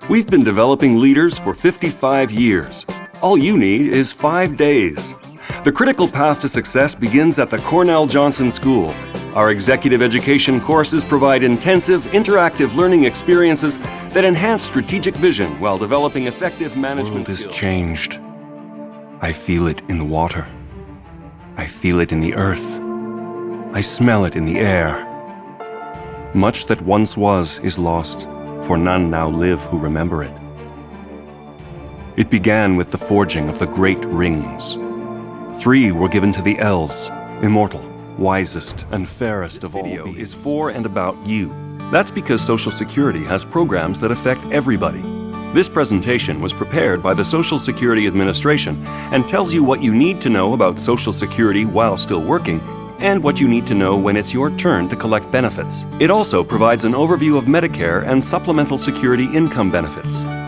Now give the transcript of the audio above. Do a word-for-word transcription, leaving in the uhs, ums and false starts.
We've been developing leaders for fifty-five years. All you need is five days. The critical path to success begins at the Cornell Johnson School. Our executive education courses provide intensive, interactive learning experiences that enhance strategic vision while developing effective management skills. The world has changed. I feel it in the water. I feel it in the earth. I smell it in the air. Much that once was is lost, for none now live who remember it. It began with the forging of the great rings. Three were given to the elves, immortal, wisest, and fairest of all. This video is for and about you. That's because Social Security has programs that affect everybody. This presentation was prepared by the Social Security Administration and tells you what you need to know about Social Security while still working, and what you need to know when it's your turn to collect benefits. It also provides an overview of Medicare and supplemental security income benefits.